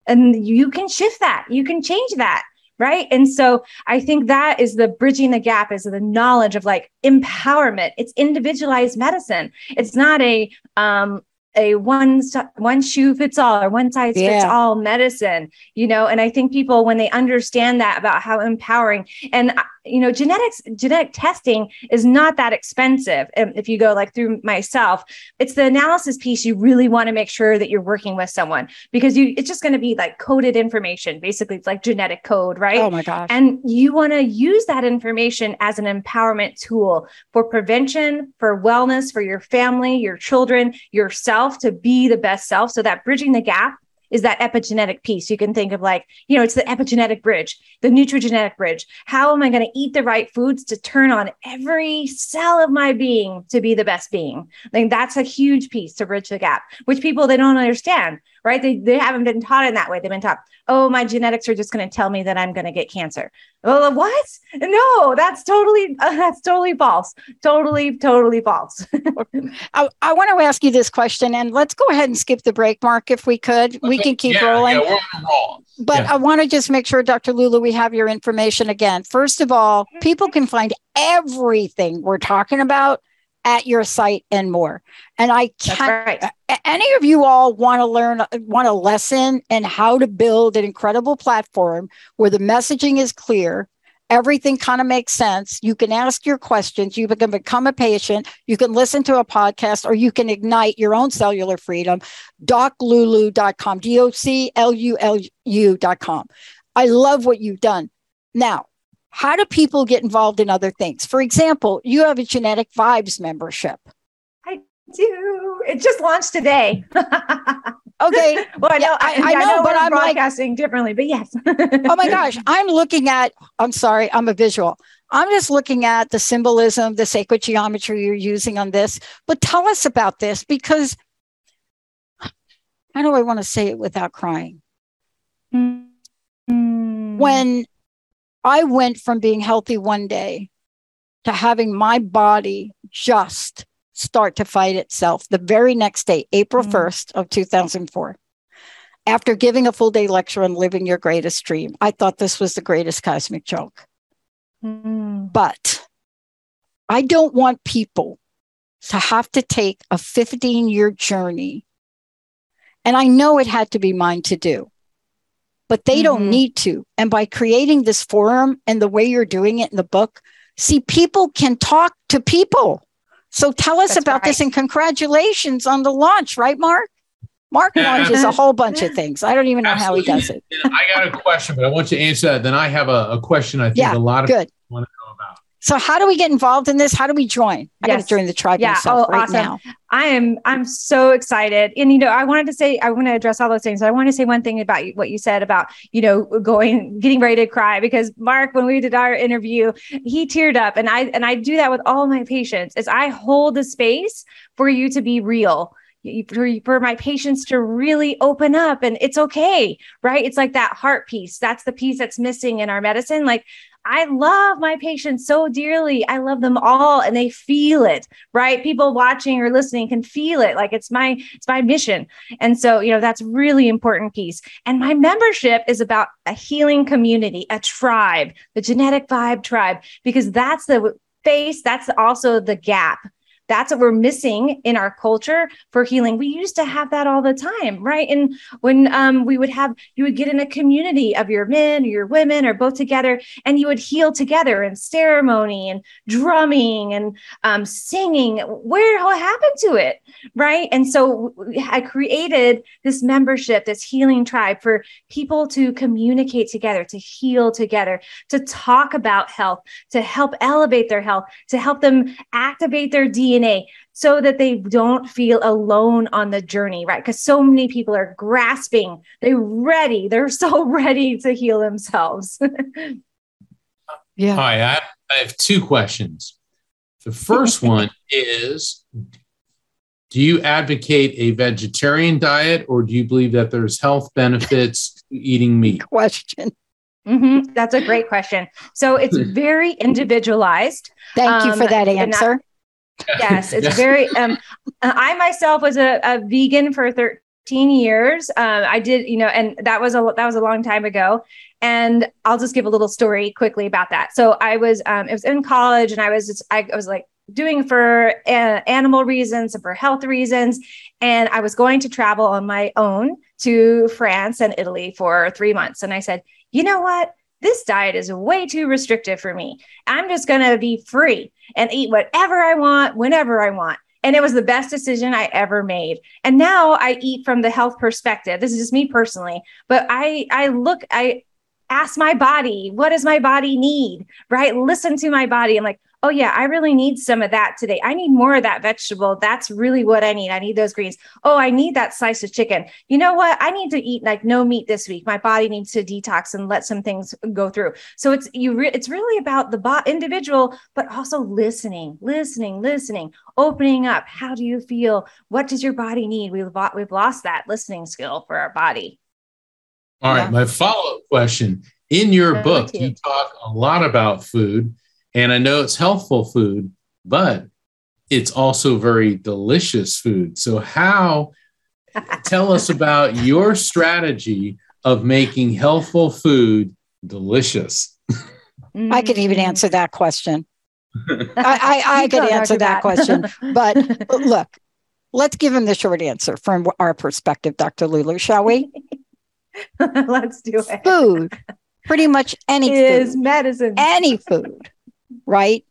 And you can shift that. You can change that. Right. And so I think that is the bridging the gap, is the knowledge of like empowerment. It's individualized medicine. It's not a, um, a one, one shoe fits all or one size yeah. fits all medicine, you know, and I think people, when they understand that about how empowering, and, you know, genetics, genetic testing is not that expensive. And if you go like through myself, it's the analysis piece. You really want to make sure that you're working with someone, because you, it's just going to be like coded information. Basically, it's like genetic code, right? Oh my gosh. And you want to use that information as an empowerment tool for prevention, for wellness, for your family, your children, yourself, to be the best self. So that bridging the gap is that epigenetic piece. You can think of like, you know, it's the epigenetic bridge, the nutrigenetic bridge. How am I going to eat the right foods to turn on every cell of my being to be the best being? I think that's a huge piece to bridge the gap, which people, they don't understand, right? They, they haven't been taught in that way. They've been taught, oh, my genetics are just going to tell me that I'm going to get cancer. Well, what? No, that's totally, uh, that's totally false. Totally, totally false. I, I want to ask you this question, and let's go ahead and skip the break, Mark, if we could. We can keep yeah, rolling. Yeah, we're on roll. But yeah. I want to just make sure, Doctor Lulu, we have your information again. First of all, people can find everything we're talking about at your site and more. And I can't, right. any of you all want to learn, want a lesson in how to build an incredible platform where the messaging is clear, everything kind of makes sense. You can ask your questions. You can become a patient. You can listen to a podcast, or you can ignite your own cellular freedom. doc lulu dot com, D O C L U L U dot com. I love what you've done. Now, how do people get involved in other things? For example, you have a Genetic Vibes membership. I do. It just launched today. Okay. Well, I know, yeah, I, I, I know, know but we're I'm broadcasting like, differently, but yes. Oh my gosh, I'm looking at, I'm sorry, I'm a visual. I'm just looking at the symbolism, the sacred geometry you're using on this. But tell us about this, because how do I want to say it without crying? Mm-hmm. When I went from being healthy one day to having my body just start to fight itself the very next day, April first of two thousand four, after giving a full day lecture on living your greatest dream, I thought this was the greatest cosmic joke. Mm. But I don't want people to have to take a fifteen year journey. And I know it had to be mine to do, but they mm-hmm. don't need to. And by creating this forum and the way you're doing it in the book, see, people can talk to people. So tell us That's about right. this, and congratulations on the launch, right, Mark? Mark launches a whole bunch of things. I don't even know Absolutely. how he does it. I got a question, but I want you to answer that. Then I have a, a question I think yeah, a lot of good. people want to know about. So how do we get involved in this? How do we join? I yes. got to join the tribe yeah. myself oh, right awesome. now. I am, I'm so excited. And, you know, I wanted to say, I want to address all those things. I want to say one thing about what you said about, you know, going, getting ready to cry, because Mark, when we did our interview, he teared up, and I, and I do that with all my patients, is I hold the space for you to be real. For, for my patients to really open up, and it's okay, right? It's like that heart piece. That's the piece that's missing in our medicine. Like, I love my patients so dearly. I love them all, and they feel it, right? People watching or listening can feel it. Like it's my, it's my mission. And so, you know, that's really important piece. And my membership is about a healing community, a tribe, the Genetic Vibe tribe, because that's the face. That's also the gap. That's what we're missing in our culture for healing. We used to have that all the time, right? And when um, we would have, you would get in a community of your men or your women or both together, and you would heal together in ceremony and drumming and um, singing. Where, what happened to it, right? And so I created this membership, this healing tribe for people to communicate together, to heal together, to talk about health, to help elevate their health, to help them activate their D N A so that they don't feel alone on the journey, right? Because so many people are grasping, they're ready, they're so ready to heal themselves. Yeah. All right, I have, I have two questions. The first one is, do you advocate a vegetarian diet, or do you believe that there's health benefits to eating meat? Question. Mm-hmm. That's a great question. So it's very individualized. Thank you for that um, answer. Yes, it's very, um, I myself was a, a vegan for thirteen fifteen years. Um, I did, you know, and that was a that was a long time ago. And I'll just give a little story quickly about that. So I was, um, it was in college, and I was, just, I, I was like doing for uh, animal reasons and for health reasons. And I was going to travel on my own to France and Italy for three months. And I said, you know what? This diet is way too restrictive for me. I'm just going to be free and eat whatever I want, whenever I want. And it was the best decision I ever made. And now I eat from the health perspective. This is just me personally, but I, I look, I ask my body, what does my body need, right? Listen to my body. I'm like, oh yeah, I really need some of that today. I need more of that vegetable. That's really what I need. I need those greens. Oh, I need that slice of chicken. You know what? I need to eat like no meat this week. My body needs to detox and let some things go through. So it's you. Re- it's really about the bo- individual, but also listening, listening, listening, opening up. How do you feel? What does your body need? We've we've lost that listening skill for our body. All right. Yeah. My follow-up question. In your Uh, book, you. you talk a lot about food, and I know it's healthful food, but it's also very delicious food. So how, tell us about your strategy of making healthful food delicious. I could even answer that question. I, I, I could go, answer Doctor that Pat. question. But look, let's give him the short answer from our perspective, Doctor Lulu, shall we? Let's do it. Food, pretty much any Is food, medicine. any food, right?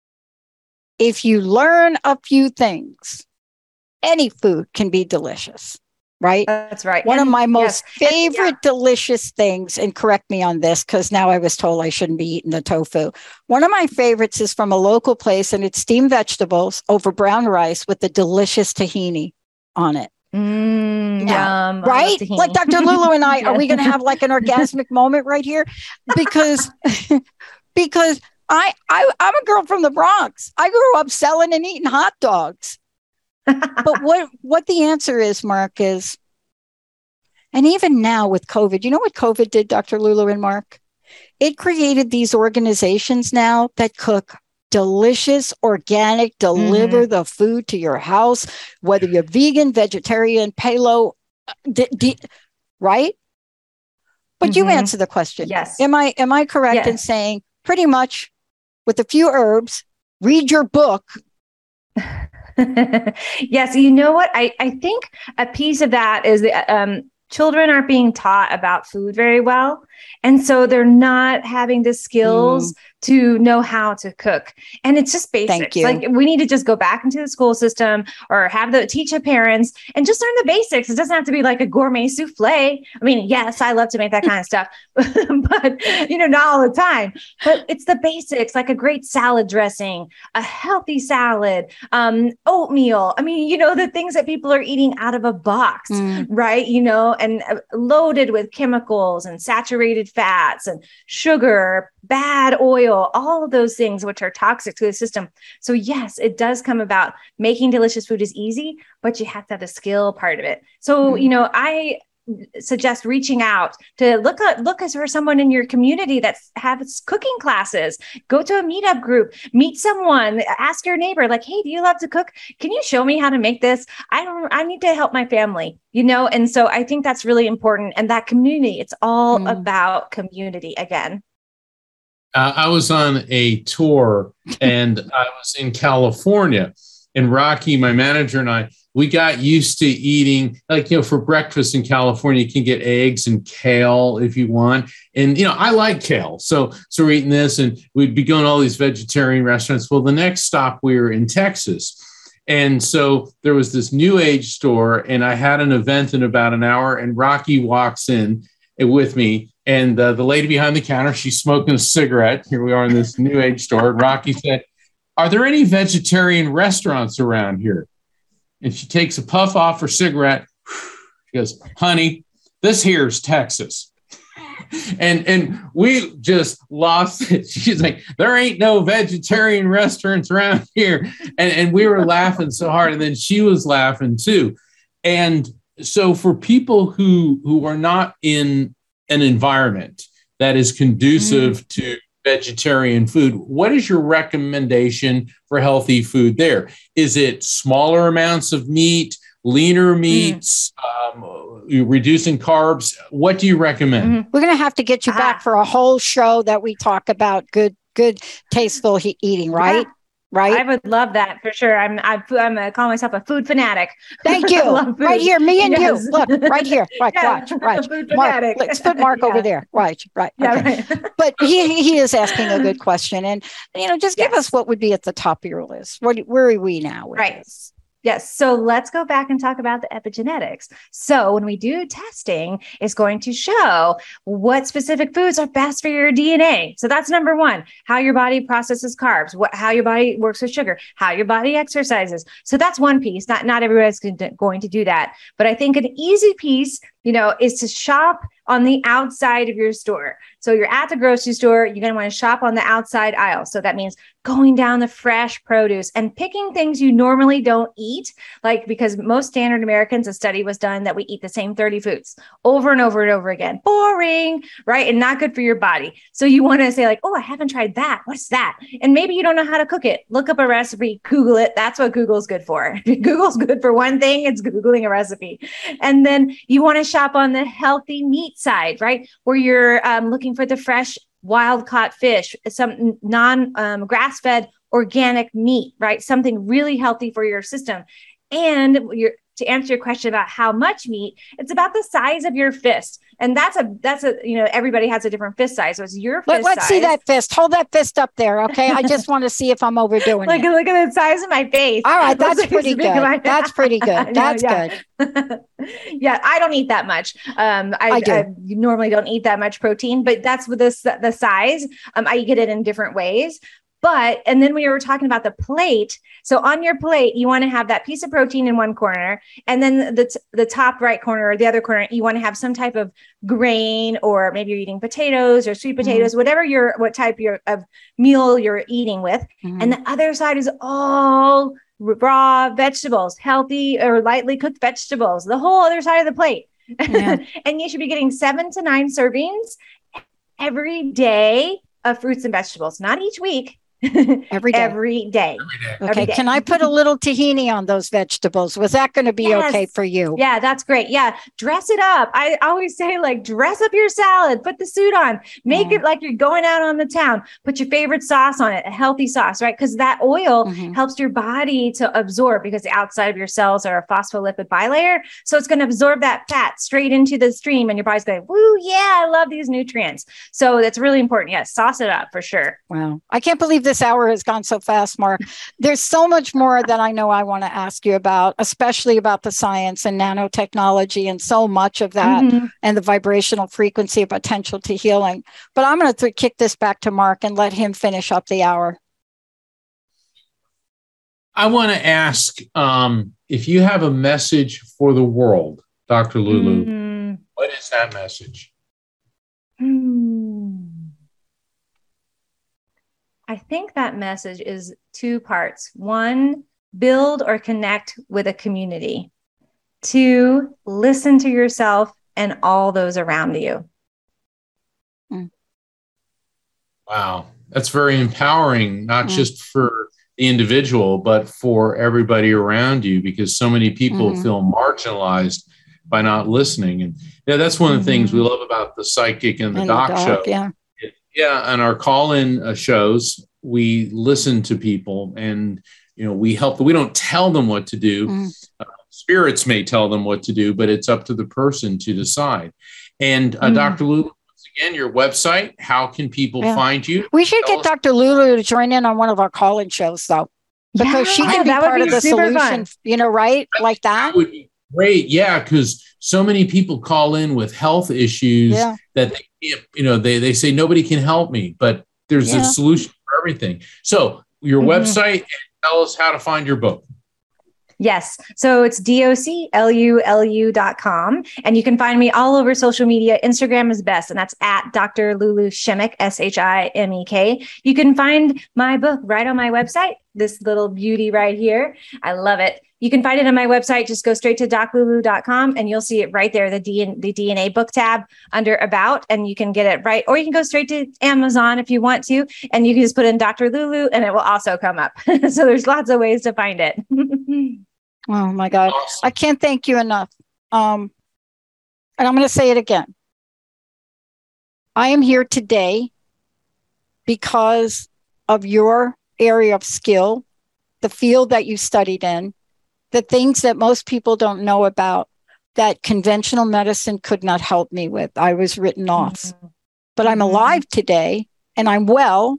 If you learn a few things, any food can be delicious, right? That's right. One And- of my most yes. favorite And- delicious things, and correct me on this because now I was told I shouldn't be eating the tofu. One of my favorites is from a local place, and it's steamed vegetables over brown rice with the delicious tahini on it. Mm, Now, yum. I love right? tahini. Like Doctor Lulu and I, Yeah. are we going to have like an orgasmic moment right here? Because, because I, I, I'm a girl from the Bronx. I grew up selling and eating hot dogs. But what, what the answer is, Mark, is, and even now with COVID, you know what COVID did, Doctor Lulu and Mark? It created these organizations now that cook delicious, organic, deliver Mm-hmm. the food to your house, whether you're vegan, vegetarian, paleo, d- d- right? But Mm-hmm. you answer the question. Yes. Am I am I correct in Yes. saying pretty much with a few herbs, read your book? Yes. You know what? I, I think a piece of that is that um, children aren't being taught about food very well. And so they're not having the skills mm. to know how to cook. And it's just basics. Thank you. Like we need to just go back into the school system or have the teach the parents and just learn the basics. It doesn't have to be like a gourmet souffle. I mean, yes, I love to make that kind of stuff, but you know, not all the time, but it's the basics, like a great salad dressing, a healthy salad, um, oatmeal. I mean, you know, the things that people are eating out of a box, mm. right? You know, and uh, loaded with chemicals and saturated fats and sugar, bad oil, all of those things which are toxic to the system. So yes, it does come about making delicious food is easy, but you have to have the skill part of it. So, mm. you know, I suggest reaching out to look at, look as for someone in your community that has cooking classes. Go to a meetup group, meet someone, ask your neighbor, like, hey, do you love to cook? Can you show me how to make this? I don't, I need to help my family, you know? And so I think that's really important. And that community, it's all mm. about community again. Uh, I was on a tour and I was in California, and Rocky, my manager, and I, we got used to eating, like, you know, for breakfast in California, you can get eggs and kale if you want. And, you know, I like kale. So, so we're eating this and we'd be going to all these vegetarian restaurants. Well, the next stop, we were in Texas. And so there was this new age store and I had an event in about an hour, and Rocky walks in with me. And uh, the lady behind the counter, she's smoking a cigarette. Here we are in this new age store. And Rocky said, "Are there any vegetarian restaurants around here?" And she takes a puff off her cigarette. She goes, "Honey, this here's Texas." And and we just lost it. She's like, "There ain't no vegetarian restaurants around here." And, and we were laughing so hard. And then she was laughing too. And so for people who, who are not in an environment that is conducive mm. to vegetarian food, what is your recommendation for healthy food there? Is it smaller amounts of meat, leaner meats, mm. um, reducing carbs. What do you recommend? Mm-hmm. We're going to have to get you ah. back for a whole show that we talk about good, good, tasteful he- eating, right? Yeah. Right. I would love that for sure. I'm I'm I'm a, call myself a food fanatic. Thank you. Right here, me and yes. you. Look, right here. Right, yeah. watch, watch. Food Mark, fanatic. let's put Mark yeah. over there. Right, right. Yeah, okay. right. But he he is asking a good question, and you know, just give yes. us what would be at the top of your list. What where are we now? With right. This? Yes. So let's go back and talk about the epigenetics. So when we do testing, it's going to show what specific foods are best for your D N A. So that's number one, how your body processes carbs, what, how your body works with sugar, how your body exercises. So that's one piece. Not, not everybody's going to do that. But I think an easy piece, you know, is to shop on the outside of your store. So you're at the grocery store, you're going to want to shop on the outside aisle. So that means going down the fresh produce and picking things you normally don't eat, like because most standard Americans, a study was done that we eat the same thirty foods over and over and over again. Boring, right? And not good for your body. So you want to say like, oh, I haven't tried that. What's that? And maybe you don't know how to cook it. Look up a recipe, Google it. That's what Google's good for. Google's good for one thing, it's Googling a recipe. And then you want to shop on the healthy meat side, right? Where you're um, looking for the fresh wild caught fish, some non um, grass fed organic meat, right? Something really healthy for your system. And you're, to answer your question about how much meat, it's about the size of your fist. And that's a, that's a, you know, everybody has a different fist size. So it's your fist Let, let's size. see that fist. Hold that fist up there. Okay. I just want to see if I'm overdoing like, it. Look at the size of my face. All right. That's like pretty good. My... That's pretty good. That's know, yeah. good. Yeah. I don't eat that much. Um, I, I do. I normally don't eat that much protein, but that's with this, the size. Um, I get it in different ways. But, and then we were talking about the plate. So on your plate, you want to have that piece of protein in one corner. And then the, t- the top right corner or the other corner, you want to have some type of grain, or maybe you're eating potatoes or sweet potatoes, mm-hmm. whatever your, what type your, of meal you're eating with. Mm-hmm. And the other side is all raw vegetables, healthy or lightly cooked vegetables, the whole other side of the plate. Yeah. And you should be getting seven to nine servings every day of fruits and vegetables, not each week. Every day. Every day. Okay. Every day. Can I put a little tahini on those vegetables? Was that going to be yes. okay for you? Yeah, that's great. Yeah. Dress it up. I always say, like, dress up your salad, put the suit on, make mm. it like you're going out on the town, put your favorite sauce on it, a healthy sauce, right? Because that oil mm-hmm. helps your body to absorb, because the outside of your cells are a phospholipid bilayer. So it's going to absorb that fat straight into the stream, and your body's going, woo, yeah, I love these nutrients. So that's really important. Yes. Sauce it up for sure. Wow. I can't believe this hour has gone so fast, Mark. There's so much more that I know I want to ask you about, especially about the science and nanotechnology and so much of that mm-hmm. and the vibrational frequency of potential to healing. But I'm going to th- kick this back to Mark and let him finish up the hour. I want to ask um, if you have a message for the world, Doctor Lulu, mm-hmm. what is that message? Hmm. I think that message is two parts. One, build or connect with a community. Two, listen to yourself and all those around you. Mm. Wow. That's very empowering, not mm. just for the individual, but for everybody around you, because so many people mm. feel marginalized by not listening. And yeah, that's one of the mm-hmm. things we love about the Psychic and the and Doc, the doc show. Yeah. Yeah, and our call-in uh, shows, we listen to people, and you know, we help them. We don't tell them what to do. Mm. Uh, spirits may tell them what to do, but it's up to the person to decide. And uh, mm. Doctor Lulu, once again, your website. How can people yeah. find you? We should tell get us- Doctor Lulu to join in on one of our call-in shows, though, because yeah, she can be part of the solution. Fun. You know, right? That, like that. that would be great. Yeah, because so many people call in with health issues yeah. that they can't, you know, they, they say nobody can help me, but there's yeah. a solution for everything. So your mm-hmm. website, and tell us how to find your book. Yes. So it's D O C L U L U dot com. And you can find me all over social media. Instagram is best, and that's at Doctor Lulu Shemek, S H I M E K. You can find my book right on my website, this little beauty right here. I love it. You can find it on my website. Just go straight to doc lulu dot com and you'll see it right there, the, D- the D N A book tab under About, and you can get it right. Or you can go straight to Amazon if you want to, and you can just put in Doctor Lulu and it will also come up. So there's lots of ways to find it. Oh my God. Awesome. I can't thank you enough. Um, and I'm going to say it again. I am here today because of your area of skill, the field that you studied in, the things that most people don't know about that conventional medicine could not help me with. I was written off. Mm-hmm. But I'm alive today and I'm well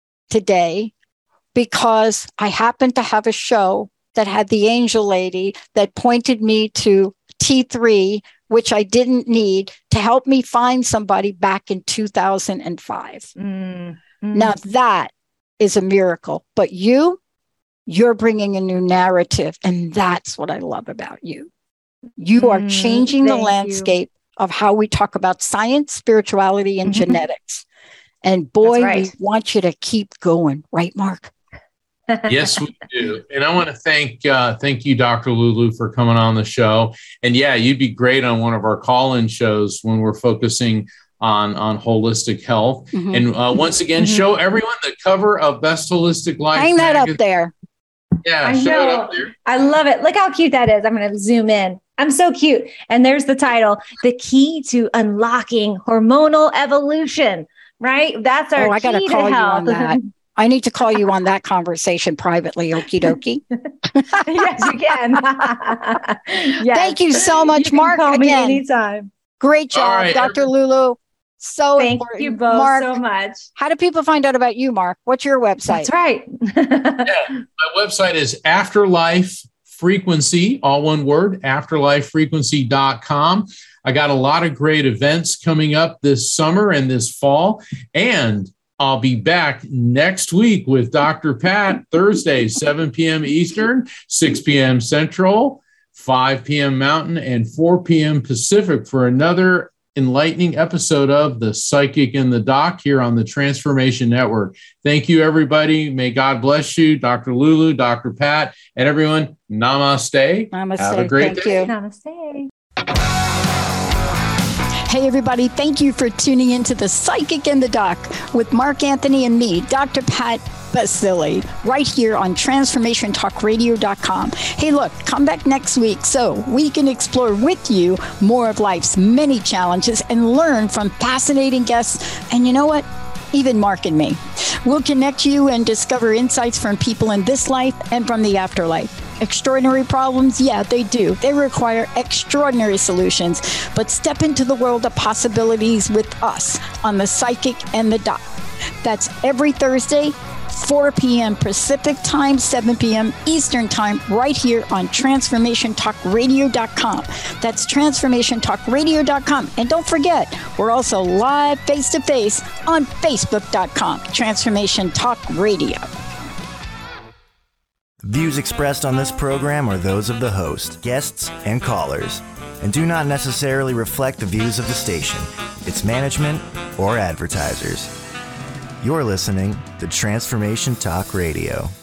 today because I happened to have a show that had the angel lady that pointed me to T three, which I didn't need, to help me find somebody back in two thousand five. Mm-hmm. Now that is a miracle. But you, you're bringing a new narrative. And that's what I love about you. You are changing mm, the landscape you. of how we talk about science, spirituality, and mm-hmm. genetics. And boy, right. we want you to keep going. Right, Mark? Yes, we do. And I want to thank uh, thank you, Doctor Lulu, for coming on the show. And yeah, you'd be great on one of our call-in shows when we're focusing on, on holistic health. Mm-hmm. And uh, once again, mm-hmm. show everyone the cover of Best Holistic Life. Hang that magazine. Up there. Yeah, I show know. it up there. I love it. Look how cute that is. I'm going to zoom in. I'm so cute. And there's the title, The Key to Unlocking Hormonal Evolution, right? That's our oh, I key gotta call to you health. On that. I need to call you on that conversation privately. Okie dokie. Yes, you can. Yes. Thank you so much, you Mark. Call again. me anytime. Great job, right, Doctor Every- Lulu. So Thank important. you both Mark, so much. How do people find out about you, Mark? What's your website? That's right. Yeah, my website is Afterlife Frequency, all one word, afterlife frequency dot com. I got a lot of great events coming up this summer and this fall. And I'll be back next week with Doctor Pat, Thursday, seven p.m. Eastern, six p.m. Central, five p.m. Mountain, and four p.m. Pacific for another enlightening episode of The Psychic and the Doc here on the Transformation Network. Thank you, everybody. May God bless you, Doctor Lulu, Doctor Pat, and everyone. Namaste. Namaste. Have a great Thank day. You. Namaste. Hey, everybody. Thank you for tuning into The Psychic and the Doc with Mark Anthony and me, Doctor Pat Baccili, right here on transformation talk radio dot com. Hey, look, come back next week so we can explore with you more of life's many challenges and learn from fascinating guests. And you know what? Even Mark and me. We'll connect you and discover insights from people in this life and from the afterlife. Extraordinary problems? Yeah, they do. They require extraordinary solutions. But step into the world of possibilities with us on The Psychic and the Doc. That's every Thursday, four p.m. Pacific time, seven p.m. Eastern time, right here on transformation talk radio dot com. That's transformation talk radio dot com. And don't forget, we're also live face-to-face on facebook dot com, Transformation Talk Radio. Views expressed on this program are those of the host, guests, and callers, and do not necessarily reflect the views of the station, its management, or advertisers. You're listening to Transformation Talk Radio.